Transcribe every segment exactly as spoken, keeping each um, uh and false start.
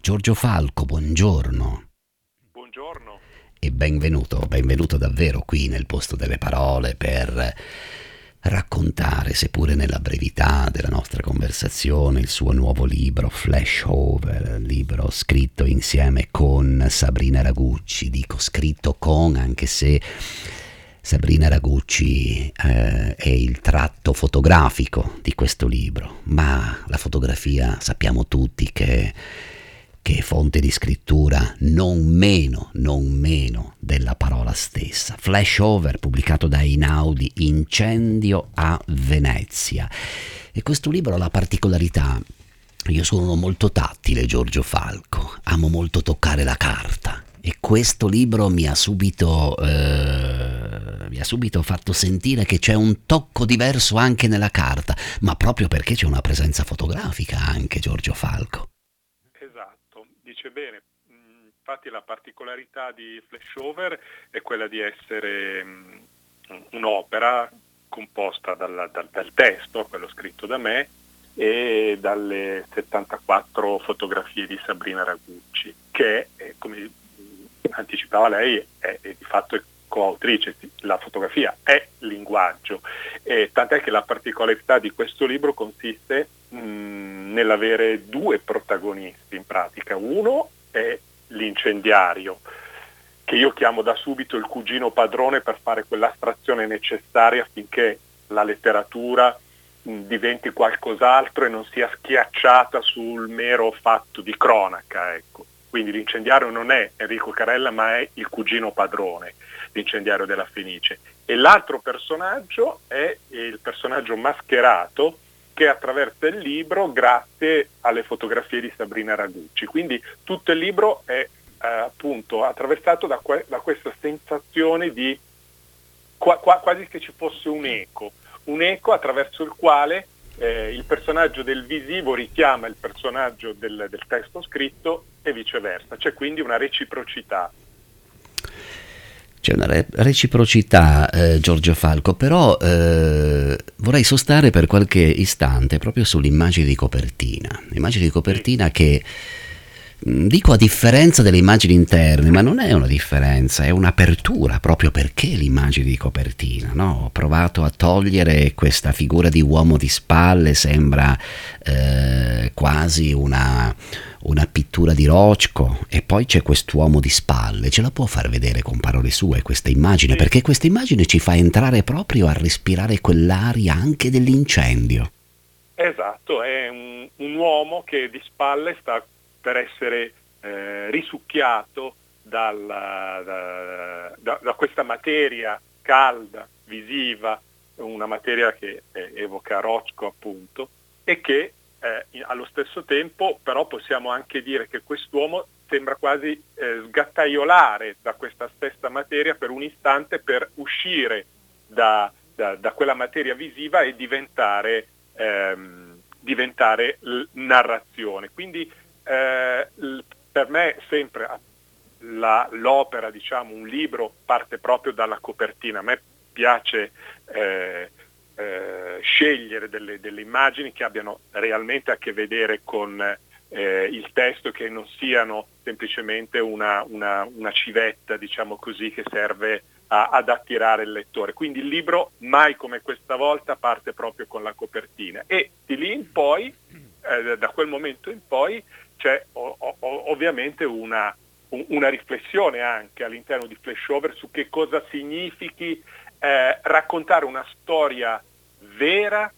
Giorgio Falco, buongiorno Buongiorno. e benvenuto, benvenuto davvero qui nel posto delle parole per raccontare, seppure nella brevità della nostra conversazione, il suo nuovo libro Flashover, libro scritto insieme con Sabrina Ragucci. Dico scritto con, anche se Sabrina Ragucci eh, è il tratto fotografico di questo libro, ma la fotografia sappiamo tutti che, che è fonte di scrittura non meno, non meno della parola stessa. Flashover, pubblicato da Einaudi, Incendio a Venezia. E questo libro ha la particolarità, io sono molto tattile, Giorgio Falco, amo molto toccare la carta. E questo libro mi ha subito eh, mi ha subito fatto sentire che c'è un tocco diverso anche nella carta, ma proprio perché c'è una presenza fotografica anche, Giorgio Falco. Esatto, dice bene. Mm, Infatti la particolarità di Flashover è quella di essere mm, un'opera composta dal, dal- dal testo, quello scritto da me, e dalle settantaquattro fotografie di Sabrina Ragucci, che, eh, come mm, anticipava lei, è, è di fatto è coautrice. La fotografia è linguaggio, e tant'è che la particolarità di questo libro consiste mh, nell'avere due protagonisti in pratica. Uno è l'incendiario, che io chiamo da subito il cugino padrone per fare quell'astrazione necessaria affinché la letteratura mh, diventi qualcos'altro e non sia schiacciata sul mero fatto di cronaca, ecco. Quindi l'incendiario non è Enrico Carella, ma è il cugino padrone, l'incendiario della Fenice. E l'altro personaggio è il personaggio mascherato che attraversa il libro grazie alle fotografie di Sabrina Ragucci. Quindi tutto il libro è eh, appunto attraversato da, que- da questa sensazione di qua- qua- quasi che ci fosse un eco, un eco attraverso il quale eh, il personaggio del visivo richiama il personaggio del, del testo scritto e viceversa. C'è quindi una reciprocità. C'è una re- reciprocità, eh, Giorgio Falco, però eh, vorrei sostare per qualche istante proprio sull'immagine di copertina. L'immagine di Sì, copertina che, mh, dico a differenza delle immagini interne, ma non è una differenza, è un'apertura proprio perché l'immagine di copertina, no? Ho provato a togliere questa figura di uomo di spalle, sembra eh, quasi una una pittura di Rothko, e poi c'è quest'uomo di spalle. Ce la può far vedere con parole sue questa immagine? sì, Perché questa immagine ci fa entrare proprio a respirare quell'aria anche dell'incendio. esatto, è un, un uomo che di spalle sta per essere eh, risucchiato dalla- da, da- da questa materia calda, visiva, una materia che eh, evoca Rothko appunto, e che eh, in- allo stesso tempo però possiamo anche dire che quest'uomo sembra quasi eh, sgattaiolare da questa stessa materia per un istante per uscire da, da- da quella materia visiva e diventare ehm, diventare l- narrazione. Quindi eh, l- per me sempre la- l'opera, diciamo, un libro parte proprio dalla copertina. A me piace eh, eh, scegliere delle, delle immagini che abbiano realmente a che vedere con eh, il testo, che non siano semplicemente una, una, una civetta, diciamo così, che serve a- ad attirare il lettore. Quindi il libro, mai come questa volta, parte proprio con la copertina, e di lì in poi, eh, da quel momento in poi, c'è o- o- ovviamente una, un- una riflessione anche all'interno di Flashover su che cosa significhi eh, raccontare una storia vera,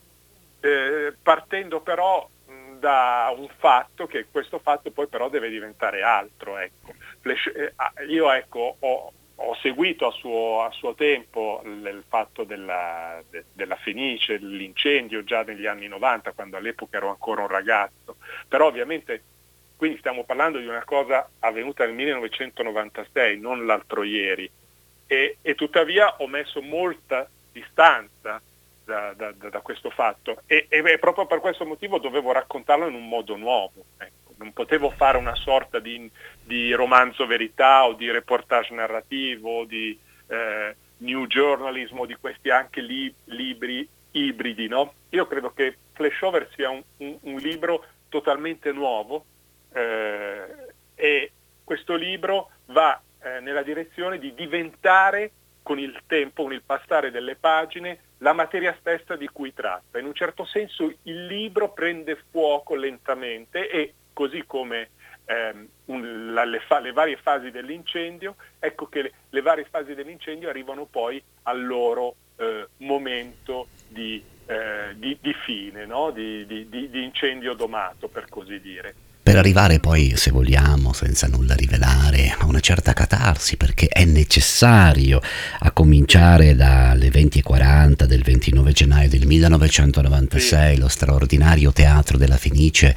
eh, partendo però mh, da un fatto, che questo fatto poi però deve diventare altro. Ecco. Flash- eh, ah, io ecco, ho, ho seguito a suo, a suo tempo il, il fatto della, de- della Fenice, l'incendio già negli anni novanta, quando all'epoca ero ancora un ragazzo, però ovviamente quindi stiamo parlando di una cosa avvenuta nel millenovecentonovantasei, non l'altro ieri, e, e tuttavia ho messo molta distanza da, da- da- da questo fatto, e, e proprio per questo motivo dovevo raccontarlo in un modo nuovo. Ecco. Non potevo fare una sorta di, di romanzo verità o di reportage narrativo o di eh, new journalism o di questi anche li, libri ibridi. No? Io credo che Flashover sia un, un- un libro totalmente nuovo, eh, e questo libro va eh, nella direzione di diventare con il tempo, con il passare delle pagine, la materia stessa di cui tratta. In un certo senso il libro prende fuoco lentamente e così come ehm, un, la, le, fa, le varie fasi dell'incendio, ecco che le, le varie fasi dell'incendio arrivano poi al loro eh, momento di, eh, di, di fine, no? di, di, di, di incendio domato, per così dire. Per arrivare poi, se vogliamo, senza nulla rivelare, a una certa catarsi, perché è necessario, a cominciare dalle venti e quaranta del ventinove gennaio del millenovecentonovantasei, sì. Lo straordinario teatro della Fenice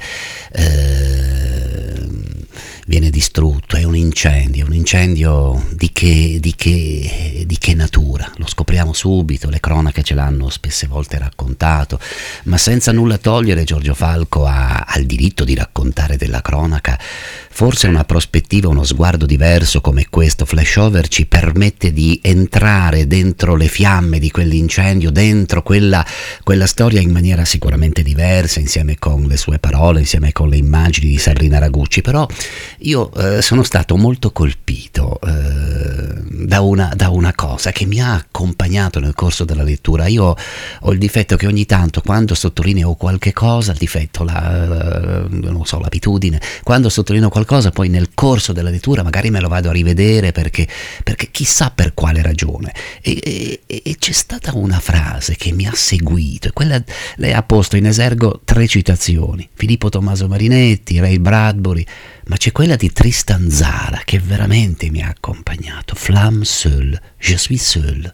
eh, viene distrutto, è un incendio, un incendio di che, di che, di che natura? Lo scopriamo subito, le cronache ce l'hanno spesse volte raccontato, ma senza nulla togliere, Giorgio Falco ha, ha il diritto di raccontare della cronaca. Forse una prospettiva, uno sguardo diverso come questo flashover ci permette di entrare dentro le fiamme di quell'incendio, dentro quella, quella storia in maniera sicuramente diversa, insieme con le sue parole, insieme con le immagini di Sabrina Ragucci. Però io eh, sono stato molto colpito eh, da, una, da una cosa che mi ha accompagnato nel corso della lettura. Io ho il difetto che ogni tanto, quando sottolineo qualche cosa, il difetto, la, non so, l'abitudine, quando sottolineo qualcosa poi nel corso della lettura magari me lo vado a rivedere perché, perché chissà per quale ragione, e, e, e c'è stata una frase che mi ha seguito, e quella, lei ha posto in esergo tre citazioni: Filippo Tommaso Marinetti, Ray Bradbury, ma c'è quella di Tristan Tzara che veramente mi ha accompagnato: Flamme seule, je suis seul,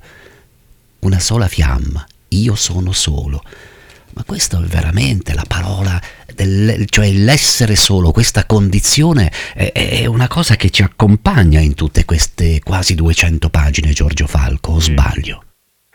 una sola fiamma, io sono solo. Ma questo è veramente la parola, del, cioè l'essere solo, questa condizione è, è una cosa che ci accompagna in tutte queste quasi duecento pagine, Giorgio Falco, o sbaglio?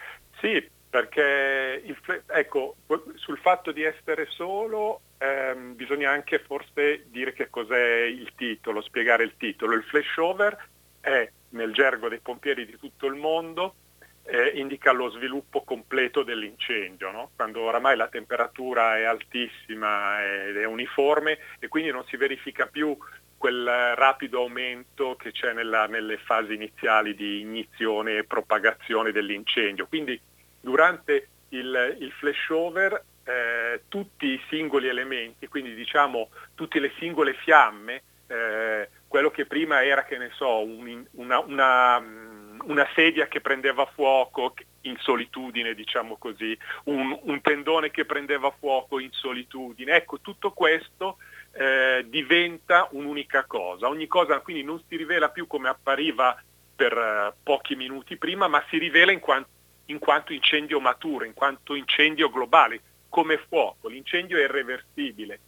Sì, perché il, ecco, sul fatto di essere solo ehm, bisogna anche forse dire che cos'è il titolo, spiegare il titolo. Il flashover è, nel gergo dei pompieri di tutto il mondo, Eh, indica lo sviluppo completo dell'incendio, no? Quando oramai la temperatura è altissima ed è uniforme e quindi non si verifica più quel rapido aumento che c'è nella, nelle fasi iniziali di ignizione e propagazione dell'incendio. Quindi durante il, il flashover eh, tutti i singoli elementi, quindi diciamo tutte le singole fiamme, eh, quello che prima era, che ne so, un, una, una una sedia che prendeva fuoco in solitudine, diciamo così, un, un tendone che prendeva fuoco in solitudine. Ecco, tutto questo eh, diventa un'unica cosa. Ogni cosa quindi non si rivela più come appariva per uh, pochi minuti prima, ma si rivela in, quant- in quanto incendio maturo, in quanto incendio globale, come fuoco. L'incendio è irreversibile.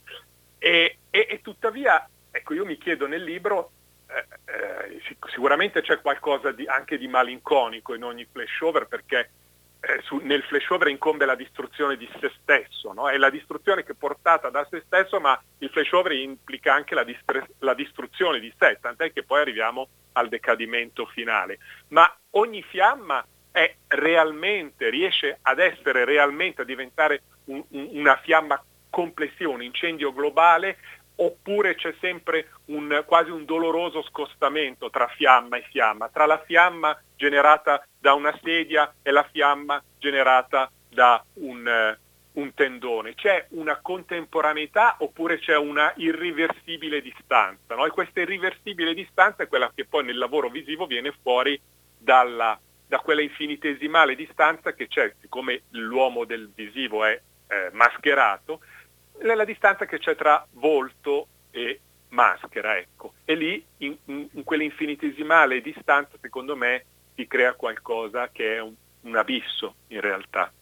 E, e, e tuttavia, ecco, io mi chiedo nel libro, Eh, eh, sicuramente c'è qualcosa di, anche di malinconico in ogni flashover, perché eh, su, nel flashover incombe la distruzione di se stesso, no? È la distruzione che è portata da se stesso, ma il flashover implica anche la, distre- la distruzione di sé, tant'è che poi arriviamo al decadimento finale. Ma ogni fiamma è realmente, riesce ad essere realmente, a diventare un, un, una fiamma complessiva, un incendio globale, oppure c'è sempre un, quasi un doloroso scostamento tra fiamma e fiamma, tra la fiamma generata da una sedia e la fiamma generata da un, uh, un tendone. C'è una contemporaneità oppure c'è una irriversibile distanza, no? E questa irriversibile distanza è quella che poi nel lavoro visivo viene fuori dalla, da quella infinitesimale distanza che c'è, siccome l'uomo del visivo è eh, mascherato, la distanza che c'è tra volto e maschera, ecco. E lì, in, in, in quell'infinitesimale distanza, secondo me, si crea qualcosa che è un, un abisso, in realtà.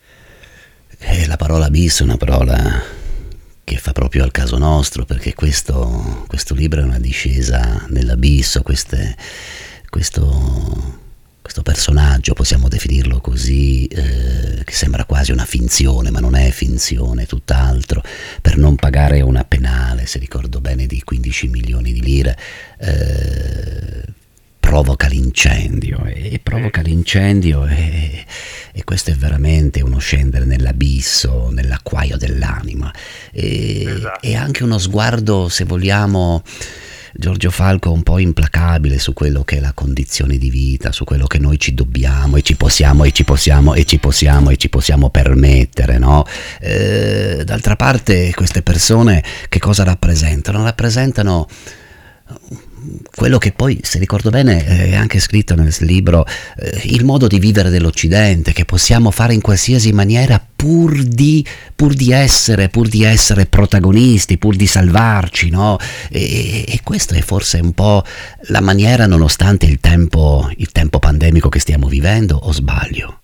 E la parola abisso è una parola che fa proprio al caso nostro, perché questo, questo libro è una discesa nell'abisso, queste, questo... questo personaggio, possiamo definirlo così, eh, che sembra quasi una finzione, ma non è finzione, è tutt'altro, per non pagare una penale, se ricordo bene, di quindici milioni di lire, eh, provoca l'incendio e provoca l'incendio e, e questo è veramente uno scendere nell'abisso, nell'acquaio dell'anima e, Esatto. e anche uno sguardo, se vogliamo, Giorgio Falco, un po' implacabile su quello che è la condizione di vita, su quello che noi ci dobbiamo e ci possiamo e ci possiamo e ci possiamo e ci possiamo permettere, no? Eh, d'altra parte queste persone che cosa rappresentano? Rappresentano quello che poi, se ricordo bene, è anche scritto nel libro, eh, il modo di vivere dell'Occidente, che possiamo fare in qualsiasi maniera pur di, pur di essere, pur di essere protagonisti, pur di salvarci, no? E, e questa è forse un po' la maniera, nonostante il tempo, il tempo pandemico che stiamo vivendo, o sbaglio?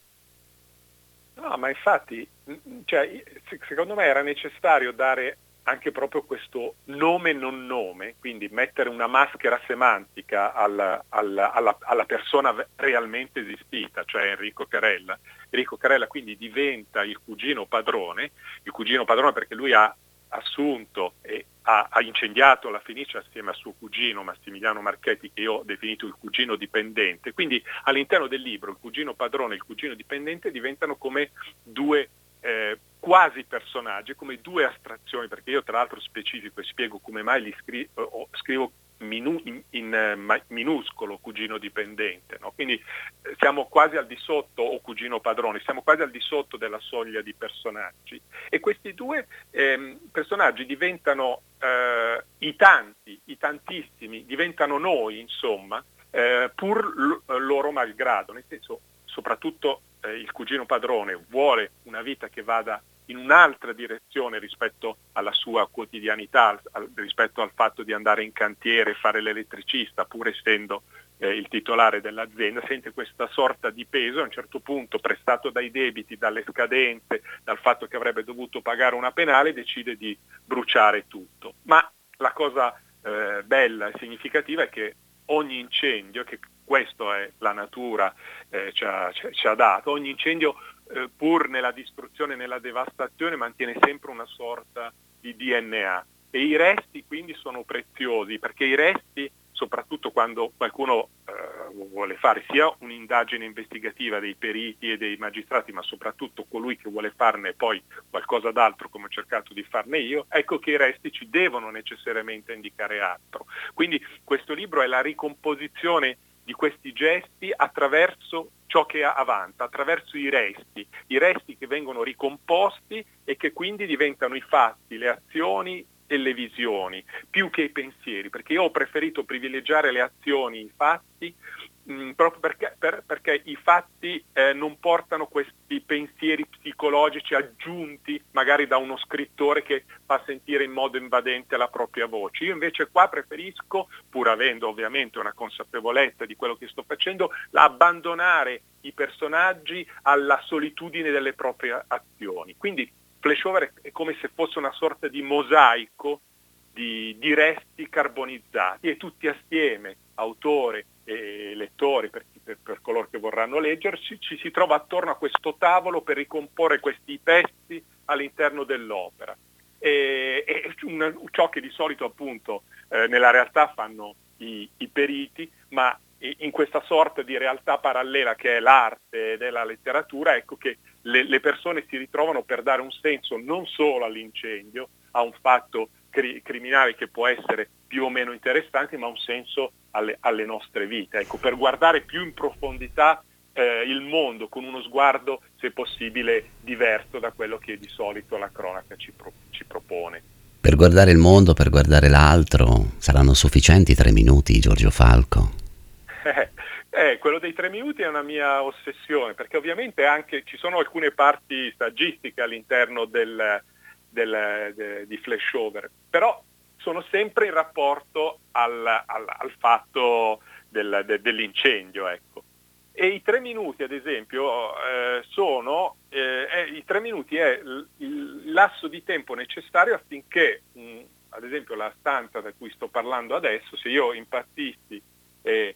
No, ma infatti, cioè, secondo me era necessario dare anche proprio questo nome non nome, quindi mettere una maschera semantica alla, alla, alla, alla persona realmente esistita, cioè Enrico Carella. Enrico Carella quindi diventa il cugino padrone, il cugino padrone perché lui ha assunto e ha, ha incendiato la Fenice assieme a suo cugino Massimiliano Marchetti, che io ho definito il cugino dipendente. Quindi all'interno del libro il cugino padrone e il cugino dipendente diventano come due eh, quasi personaggi, come due astrazioni, perché io tra l'altro specifico e spiego come mai li scri- o scrivo minu- in, in uh, minuscolo cugino dipendente, no? Quindi eh, siamo quasi al di sotto, o cugino padrone, siamo quasi al di sotto della soglia di personaggi, e questi due ehm, personaggi diventano eh, i tanti, i tantissimi, diventano noi, insomma, eh, pur l- loro malgrado, nel senso, soprattutto eh, il cugino padrone vuole una vita che vada in un'altra direzione rispetto alla sua quotidianità, al, rispetto al fatto di andare in cantiere e fare l'elettricista, pur essendo eh, il titolare dell'azienda, sente questa sorta di peso, a un certo punto, prestato dai debiti, dalle scadenze, dal fatto che avrebbe dovuto pagare una penale, decide di bruciare tutto. Ma la cosa eh, bella e significativa è che ogni incendio, che questo è la natura eh, ci, ha, ci ha dato, ogni incendio eh, pur nella distruzione e nella devastazione mantiene sempre una sorta di D N A, e i resti quindi sono preziosi, perché i resti, soprattutto quando qualcuno eh, vuole fare sia un'indagine investigativa dei periti e dei magistrati, ma soprattutto colui che vuole farne poi qualcosa d'altro, come ho cercato di farne io, ecco che i resti ci devono necessariamente indicare altro. Quindi questo libro è la ricomposizione di questi gesti attraverso ciò che avanza, attraverso i resti, i resti che vengono ricomposti e che quindi diventano i fatti, le azioni e le visioni, più che i pensieri, perché io ho preferito privilegiare le azioni, i fatti, mh, proprio perché, per, perché i fatti eh, non portano questi pensieri psicologici aggiunti magari da uno scrittore che fa sentire in modo invadente la propria voce. Io invece qua preferisco, pur avendo ovviamente una consapevolezza di quello che sto facendo, abbandonare i personaggi alla solitudine delle proprie azioni. Quindi Flashover è come se fosse una sorta di mosaico di, di resti carbonizzati, e tutti assieme, autore e lettori, per, per, per coloro che vorranno leggerci, ci si trova attorno a questo tavolo per ricomporre questi pezzi all'interno dell'opera. E, e una, ciò che di solito appunto eh, nella realtà fanno i, i periti, ma in questa sorta di realtà parallela che è l'arte ed è la letteratura, ecco che le, le persone si ritrovano per dare un senso non solo all'incendio, a un fatto cri- criminale che può essere più o meno interessante, ma un senso alle, alle nostre vite, ecco, per guardare più in profondità eh, il mondo con uno sguardo, se possibile, diverso da quello che di solito la cronaca ci, pro- ci propone. Per guardare il mondo, per guardare l'altro, saranno sufficienti tre minuti, Giorgio Falco? Eh, eh, quello dei tre minuti è una mia ossessione, perché ovviamente anche ci sono alcune parti saggistiche all'interno del, del, de, di Flashover, però sono sempre in rapporto al, al, al fatto del, de, dell'incendio, ecco. E i tre minuti, ad esempio, eh, sono eh, eh, i tre minuti è il, il lasso di tempo necessario affinché, mh, ad esempio, la stanza da cui sto parlando adesso, se io impazzissi e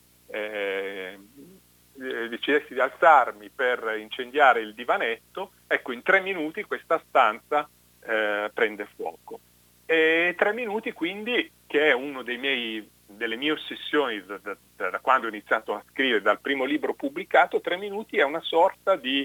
eh, decidessi di alzarmi per incendiare il divanetto, ecco, in tre minuti questa stanza eh, prende fuoco. E tre minuti quindi, che è uno dei miei delle mie ossessioni da, da, da quando ho iniziato a scrivere, dal primo libro pubblicato, Tre minuti è una sorta di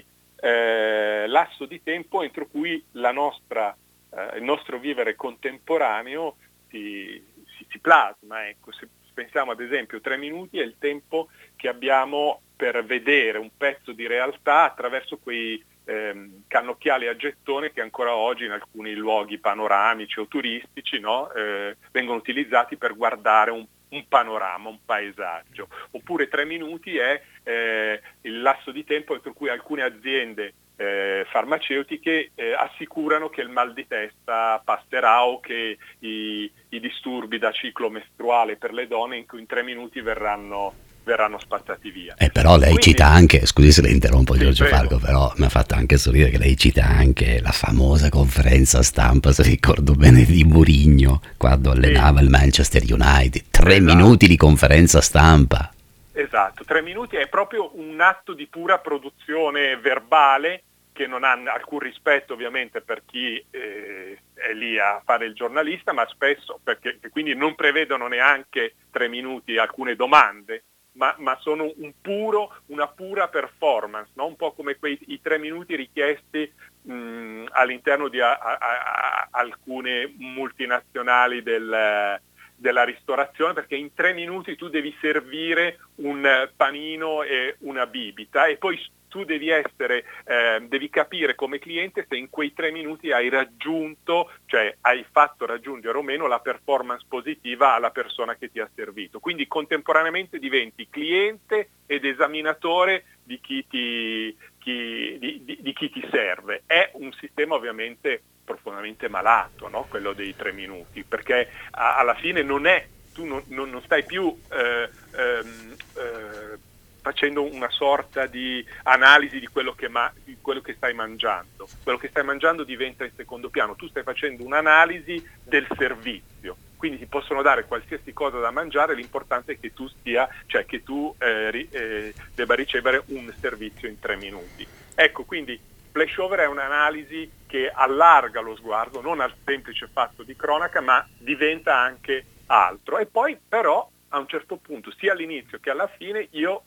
eh, lasso di tempo entro cui la nostra, eh, il nostro vivere contemporaneo si, si, si plasma. Ecco, se pensiamo ad esempio, tre minuti è il tempo che abbiamo per vedere un pezzo di realtà attraverso quei ehm, cannocchiali a gettone che ancora oggi in alcuni luoghi panoramici o turistici, no, eh, vengono utilizzati per guardare un, un panorama, un paesaggio. Oppure tre minuti è eh, il lasso di tempo entro cui alcune aziende eh, farmaceutiche eh, assicurano che il mal di testa passerà o che i, i disturbi da ciclo mestruale per le donne in cui in tre minuti verranno verranno spazzati via. Eh, però lei Quindi, cita anche, scusi se le interrompo sì, Giorgio prego. Falco, però mi ha fatto anche sorridere che lei cita anche la famosa conferenza stampa, se ricordo bene, di Mourinho quando allenava Sì. il Manchester United. Tre Esatto. minuti di conferenza stampa. Esatto, tre minuti è proprio un atto di pura produzione verbale che non ha alcun rispetto ovviamente per chi eh, è lì a fare il giornalista, ma spesso perché quindi non prevedono neanche tre minuti alcune domande. Ma, ma sono un puro, una pura performance, no? Un po' come quei i tre minuti richiesti mh, all'interno di a, a, a, alcune multinazionali del, della ristorazione, perché in tre minuti tu devi servire un panino e una bibita e poi tu devi essere, eh, devi capire come cliente se in quei tre minuti hai raggiunto, cioè hai fatto raggiungere o meno la performance positiva alla persona che ti ha servito. Quindi contemporaneamente diventi cliente ed esaminatore di chi ti, chi, di, di, di chi ti serve. È un sistema ovviamente profondamente malato, no? Quello dei tre minuti, perché a, alla fine non è, tu non, non, non stai più eh, ehm, eh, facendo una sorta di analisi di quello, che ma- di quello che stai mangiando. Quello che stai mangiando diventa in secondo piano, tu stai facendo un'analisi del servizio, quindi ti possono dare qualsiasi cosa da mangiare, l'importante è che tu stia, cioè che tu eh, ri- eh, debba ricevere un servizio in tre minuti. Ecco, quindi Flashover è un'analisi che allarga lo sguardo, non al semplice fatto di cronaca, ma diventa anche altro. E poi però a un certo punto, sia all'inizio che alla fine, io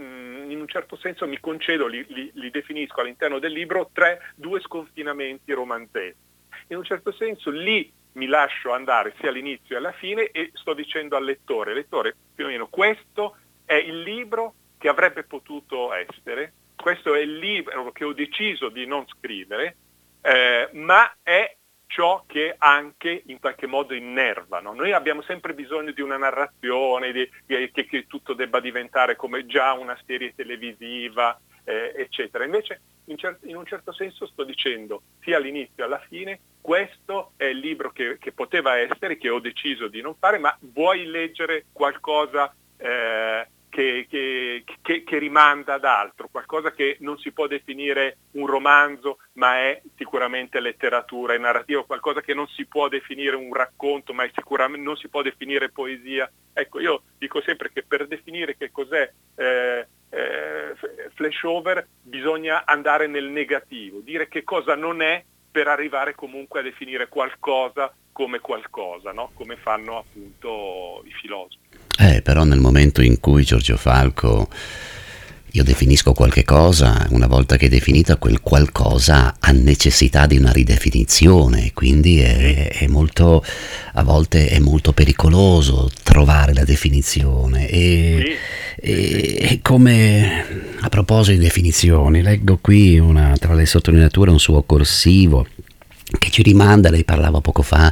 in un certo senso mi concedo, li, li, li definisco all'interno del libro, tre, due sconfinamenti romanzeschi. In un certo senso lì mi lascio andare sia all'inizio che alla fine e sto dicendo al lettore, lettore, più o meno questo è il libro che avrebbe potuto essere, questo è il libro che ho deciso di non scrivere, eh, ma è ciò che anche in qualche modo innerva, no? Noi abbiamo sempre bisogno di una narrazione, di, che, che tutto debba diventare come già una serie televisiva, eh, eccetera. Invece in, cer- in un certo senso sto dicendo, sia all'inizio che alla fine, questo è il libro che, che poteva essere, che ho deciso di non fare, ma vuoi leggere qualcosa eh, Che, che, che, che rimanda ad altro, qualcosa che non si può definire un romanzo, ma è sicuramente letteratura e narrativa, qualcosa che non si può definire un racconto, ma è sicuramente non si può definire poesia. Ecco, io dico sempre che per definire che cos'è eh, eh, Flashover bisogna andare nel negativo, dire che cosa non è per arrivare comunque a definire qualcosa come qualcosa, no? Come fanno appunto i filosofi. Eh, però nel momento in cui Giorgio Falco io definisco qualche cosa, una volta che è definita, quel qualcosa ha necessità di una ridefinizione, quindi è, è molto, a volte è molto pericoloso trovare la definizione. E, Sì. e, e come, a proposito di definizioni, leggo qui una, tra le sottolineature un suo corsivo che ci rimanda, lei parlava poco fa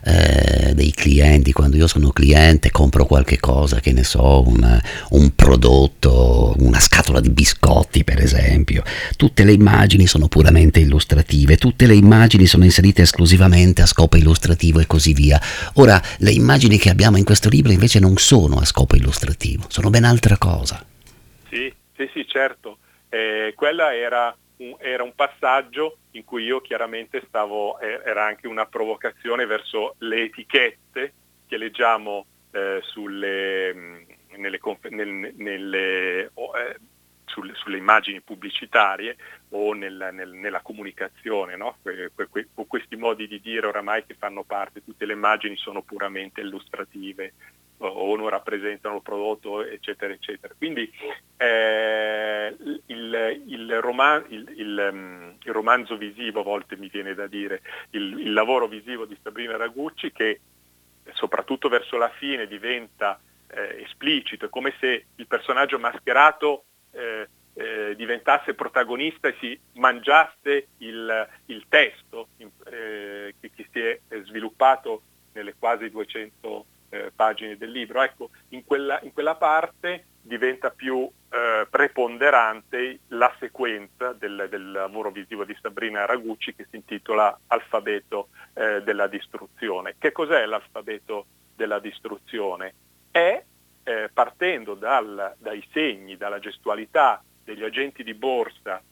eh, dei clienti, quando io sono cliente compro qualche cosa, che ne so, un, un prodotto, una scatola di biscotti per esempio, tutte le immagini sono puramente illustrative, tutte le immagini sono inserite esclusivamente a scopo illustrativo e così via. Ora, le immagini che abbiamo in questo libro invece non sono a scopo illustrativo, sono ben altra cosa. Sì, sì, sì, certo. Eh, quella era un, era un passaggio in cui io chiaramente stavo, eh, era anche una provocazione verso le etichette che leggiamo eh, sulle, mh, nelle, nel, nelle, oh, eh, sulle, sulle immagini pubblicitarie o nel, nel, nella comunicazione, no? que, que, que, questi modi di dire oramai che fanno parte, tutte le immagini sono puramente illustrative o non rappresentano il prodotto, eccetera, eccetera. Quindi eh, il, il, roman- il, il, um, il romanzo visivo, a volte mi viene da dire, il, il lavoro visivo di Sabrina Ragucci, che soprattutto verso la fine diventa eh, esplicito, è come se il personaggio mascherato eh, eh, diventasse protagonista e si mangiasse il, il testo eh, che, che si è sviluppato nelle quasi duecento eh, pagine del libro. Ecco, in quella, in quella parte diventa più eh, preponderante la sequenza del, del lavoro visivo di Sabrina Ragucci, che si intitola Alfabeto eh, della distruzione. Che cos'è l'alfabeto della distruzione? È, eh, partendo dal, dai segni, dalla gestualità degli agenti di borsa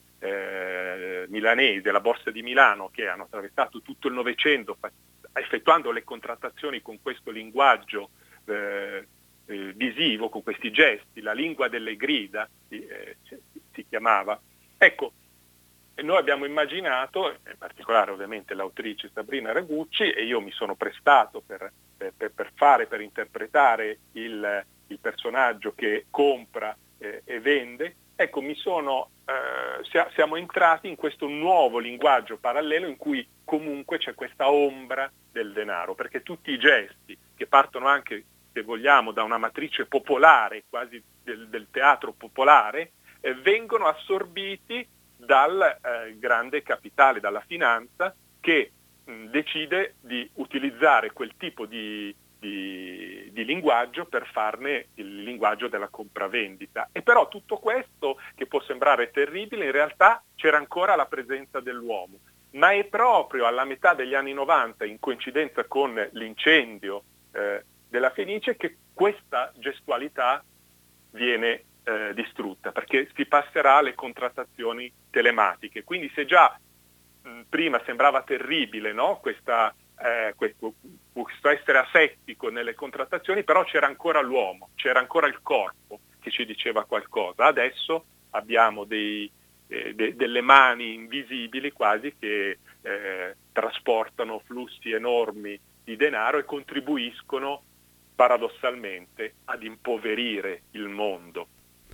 eh, milanesi, della Borsa di Milano, che hanno attraversato tutto il Novecento effettuando le contrattazioni con questo linguaggio eh, eh, visivo, con questi gesti, la lingua delle grida eh, si chiamava. Ecco, noi abbiamo immaginato, in particolare ovviamente l'autrice Sabrina Ragucci, e io mi sono prestato per, per, per fare, per interpretare il, il personaggio che compra eh, e vende. Ecco, mi sono, eh, siamo entrati in questo nuovo linguaggio parallelo in cui comunque c'è questa ombra del denaro, perché tutti i gesti che partono anche, se vogliamo, da una matrice popolare, quasi del, del teatro popolare, eh, vengono assorbiti dal eh, grande capitale, dalla finanza, che mh, decide di utilizzare quel tipo di, di, di linguaggio per farne il linguaggio della compravendita. E però tutto questo, che può sembrare terribile, in realtà c'era ancora la presenza dell'uomo. Ma è proprio alla metà degli anni novanta, in coincidenza con l'incendio eh, della Fenice, che questa gestualità viene eh, distrutta, perché si passerà alle contrattazioni telematiche. Quindi se già mh, prima sembrava terribile, no? Questa, eh, questo, questo essere asettico nelle contrattazioni, però c'era ancora l'uomo, c'era ancora il corpo che ci diceva qualcosa. Adesso abbiamo dei Eh, de, delle mani invisibili quasi che eh, trasportano flussi enormi di denaro e contribuiscono paradossalmente ad impoverire il mondo.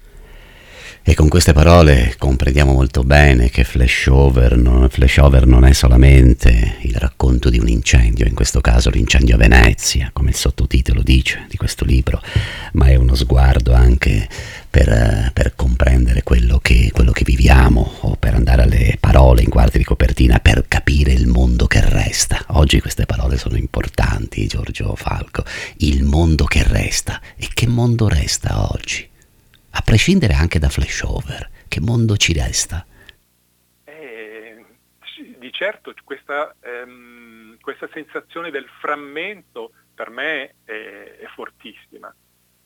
E con queste parole comprendiamo molto bene che Flashover non, Flashover non è solamente il racconto di un incendio, in questo caso l'incendio a Venezia, come il sottotitolo dice di questo libro, ma è uno sguardo anche per, per comprendere quello che, quello che viviamo, o per andare alle parole in quarti di copertina, per capire il mondo che resta. Oggi queste parole sono importanti, Giorgio Falco. Il mondo che resta. E che mondo resta oggi? A prescindere anche da Flashover, che mondo ci resta? Eh, di certo questa, ehm, questa sensazione del frammento per me è, è fortissima.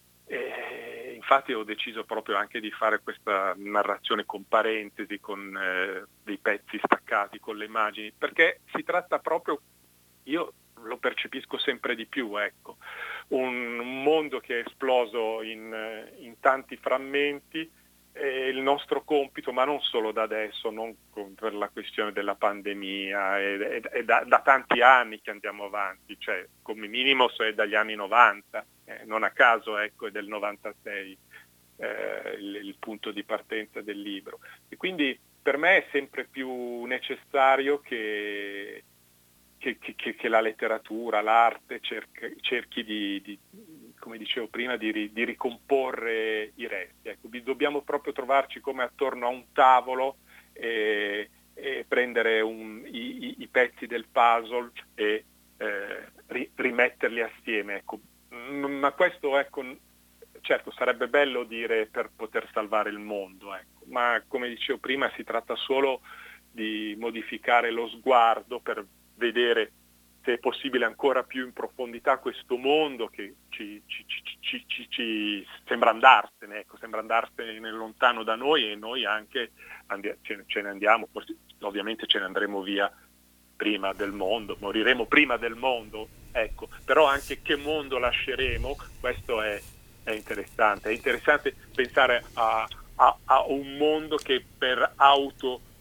E infatti ho deciso proprio anche di fare questa narrazione con parentesi, con eh, dei pezzi staccati, con le immagini, perché si tratta proprio, io lo percepisco sempre di più, ecco, un, un mondo che è esploso in, in tanti frammenti, e il nostro compito, ma non solo da adesso, non con, per la questione della pandemia, è, è, è da, da tanti anni che andiamo avanti, cioè come minimo è dagli anni novanta, eh, non a caso ecco è del novantasei eh, il, il punto di partenza del libro. E quindi per me è sempre più necessario che Che, che, che la letteratura, l'arte cerchi, cerchi di, di, come dicevo prima, di, di ricomporre i resti. Ecco, dobbiamo proprio trovarci come attorno a un tavolo e, e prendere un, i, i pezzi del puzzle e eh, ri, rimetterli assieme. Ecco. Ma questo, ecco, certo, sarebbe bello dire per poter salvare il mondo, ecco. Ma come dicevo prima si tratta solo di modificare lo sguardo per vedere se è possibile ancora più in profondità questo mondo che ci, ci, ci, ci, ci, ci sembra andarsene, ecco, sembra andarsene lontano da noi, e noi anche andi- ce, ce ne andiamo, forse, ovviamente ce ne andremo via prima del mondo, moriremo prima del mondo, ecco, però anche che mondo lasceremo, questo è, è interessante, è interessante pensare a, a, a un mondo che per auto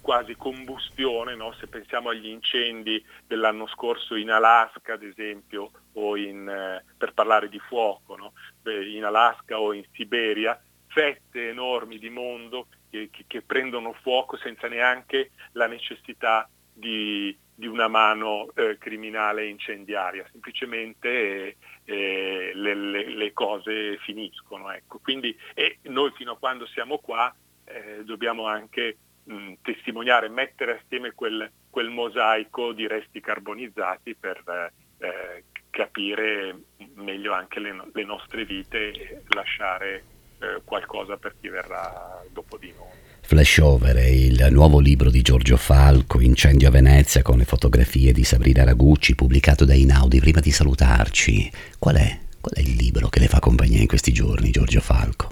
quasi combustione, no? Se pensiamo agli incendi dell'anno scorso in Alaska, ad esempio, o in, eh, per parlare di fuoco, no? Beh, in Alaska o in Siberia, fette enormi di mondo che, che, che prendono fuoco senza neanche la necessità di, di una mano eh, criminale incendiaria, semplicemente eh, eh, le, le, le cose finiscono. Ecco. Quindi, e noi fino a quando siamo qua eh, dobbiamo anche mh, testimoniare, mettere assieme quel, quel mosaico di resti carbonizzati per eh, capire meglio anche le, le nostre vite e lasciare eh, qualcosa per chi verrà dopo di noi. Flashover è il nuovo libro di Giorgio Falco, Incendio a Venezia, con le fotografie di Sabrina Ragucci, pubblicato da Einaudi. Prima di salutarci, qual è, qual è il libro che le fa compagnia in questi giorni, Giorgio Falco?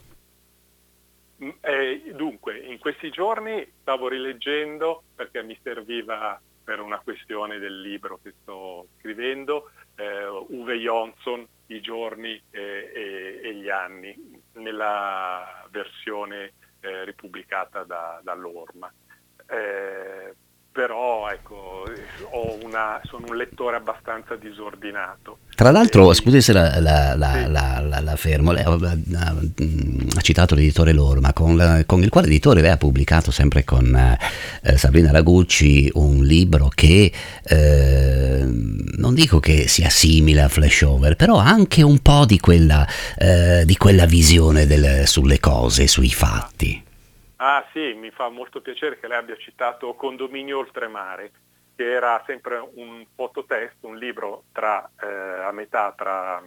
Eh, dunque, in questi giorni stavo rileggendo, perché mi serviva per una questione del libro che sto scrivendo, eh, Uwe Johnson, I giorni e, e, e gli anni, nella versione eh, ripubblicata da, dall'Orma. Eh, però ecco, ho una, sono un lettore abbastanza disordinato. Tra l'altro, e, scusi se la, la, la, sì. la, la, la fermo, lei ha, ha, ha citato l'editore L'Orma, con, la, con il quale editore lei ha pubblicato sempre con eh, Sabrina Ragucci un libro che eh, non dico che sia simile a Flashover, però ha anche un po' di quella, eh, di quella visione del, sulle cose, sui fatti. Ah sì, mi fa molto piacere che lei abbia citato Condominio Oltremare, che era sempre un fototesto, un libro tra, eh, a metà tra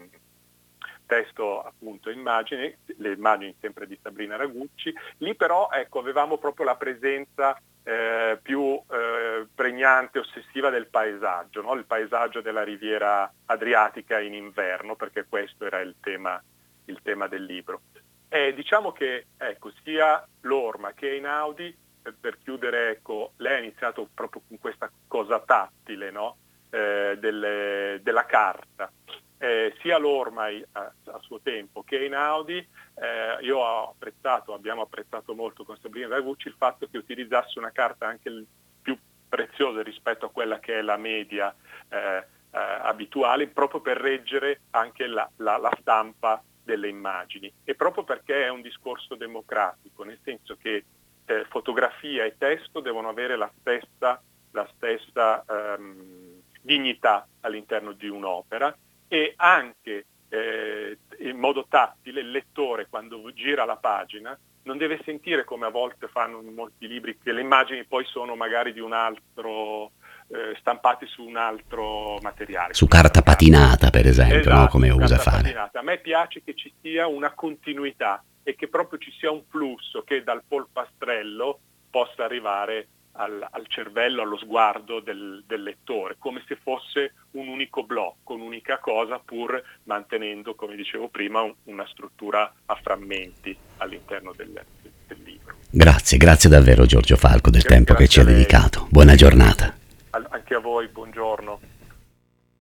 testo appunto e immagini, le immagini sempre di Sabrina Ragucci. Lì però ecco, avevamo proprio la presenza eh, più eh, pregnante, ossessiva del paesaggio, no? Il paesaggio della riviera adriatica in inverno, perché questo era il tema, il tema del libro. Eh, diciamo che ecco, sia L'Orma che Einaudi, per, per chiudere, ecco, lei ha iniziato proprio con questa cosa tattile, no? eh, delle, della carta. Eh, sia L'Orma a, a suo tempo che Einaudi, eh, io ho apprezzato, abbiamo apprezzato molto con Sabrina Ragucci il fatto che utilizzasse una carta anche il più preziosa rispetto a quella che è la media eh, eh, abituale, proprio per reggere anche la, la, la stampa delle immagini, e proprio perché è un discorso democratico, nel senso che eh, fotografia e testo devono avere la stessa, la stessa ehm, dignità all'interno di un'opera, e anche eh, in modo tattile il lettore, quando gira la pagina, non deve sentire, come a volte fanno in molti libri, che le immagini poi sono magari di un altro eh, stampate su un altro materiale. Su carta patinata, per esempio, esatto, no? Come usa fare. Patinata. A me piace che ci sia una continuità e che proprio ci sia un flusso che dal polpastrello possa arrivare al, al cervello, allo sguardo del, del lettore, come se fosse un unico blocco, un'unica cosa, pur mantenendo, come dicevo prima, un, una struttura a frammenti all'interno del, del libro. Grazie, grazie davvero Giorgio Falco del Grazie tempo che ci ha dedicato. Buona giornata. Anche a voi, buongiorno.